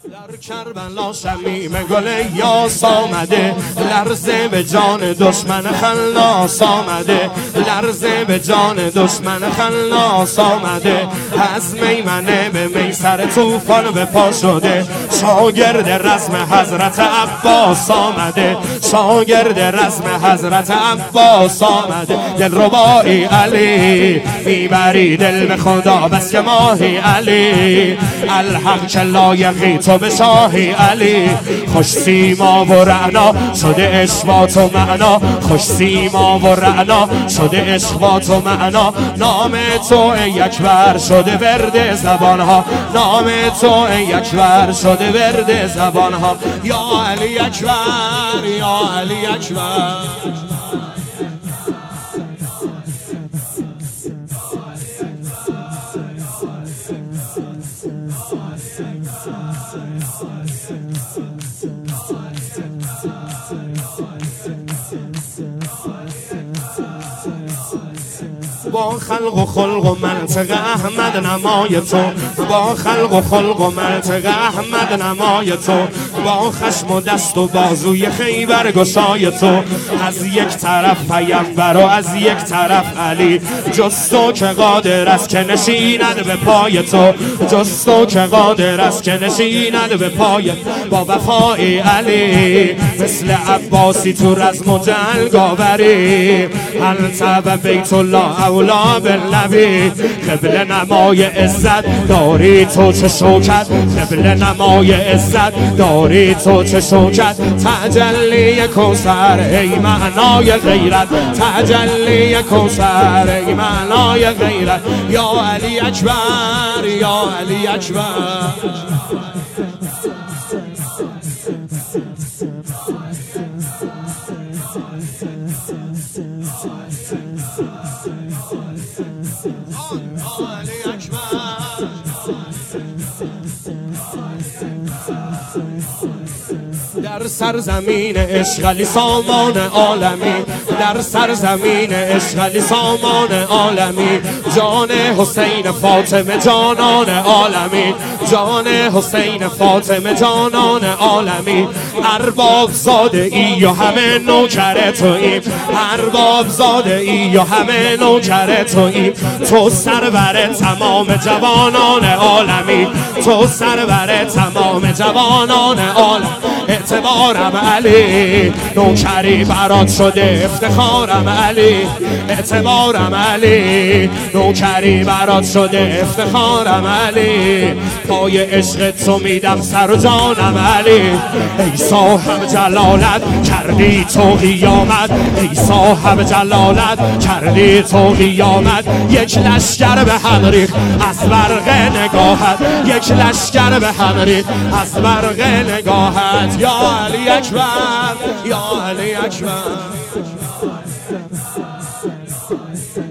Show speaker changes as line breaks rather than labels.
در کربلا شمیم گل یاس آمده، لرزه به جان دشمن خلاص آمده، لرزه به جان دشمن خلاص آمده. از میمنه به میسر طوفان به پا شده، شاگرد رزم حضرت عباس آمده، شاگرد رزم حضرت عباس آمده. دلربایی علی میبری دل به خدا بس که ماهی علی، الحق که لایقی تو به شاهی علی. خوش سیما و رعنا شده عشق با تو معنا، خوش سیما و رعنا شده عشق با تو معنا. نام تو ای اکبر شده ورد زبانها، نام تو ای اکبر شده ورد زبانها. یا علی اکبر یا علی اکبر. با خلق و خلق و منطق احمد نمای تو، با خلق و خلق و منطق احمد نمای تو، با خشم و دست و بازوی خیبر گشای تو. از یک طرف پیامبر و از یک طرف علی، جز تو که قادر است که نشیند به پای تو، جز تو که قادر است که نشیند به پای. با وفای علی مثل عباسی تو رزم و جنگ آوری، انت و بیت الله اولا بالنبی. قبل نمای عزت داری تو چه شوکت، قبل نمای عزت داری تو چه شوکت. تجلی کوثر ای معنای غیرت، تجلی کوثر ای معنای غیرت. یا علی اکبر یا علی اکبر. در سرزمین عشق علی سامان عالمی، در سرزمین عشق علی سامان عالمی. جان حسین فاطمه جانان عالمی، جان حسین فاطمه جانان عالمی. ارباب زاده ای و همه نوکر توییم، ارباب زاده ای و همه نوکر توییم. تو سرور تمام جوانان عالمی، تو سرور تمام جوانان عالم. اعتبارم علی نوکری برات شده افتخارم علی، اعتبارم علی نوکری برات شده افتخارم علی. پای عشق تو میدم سر و جانم علی. ای صاحب جلالت کردی تو قیامت، ای صاحب جلالت کردی تو قیامت. یک لشکر به هم ریخت از برق نگاهت، یک لشکر به هم ریخت از برق نگاهت. یا علی اکبر یا علی اکبر.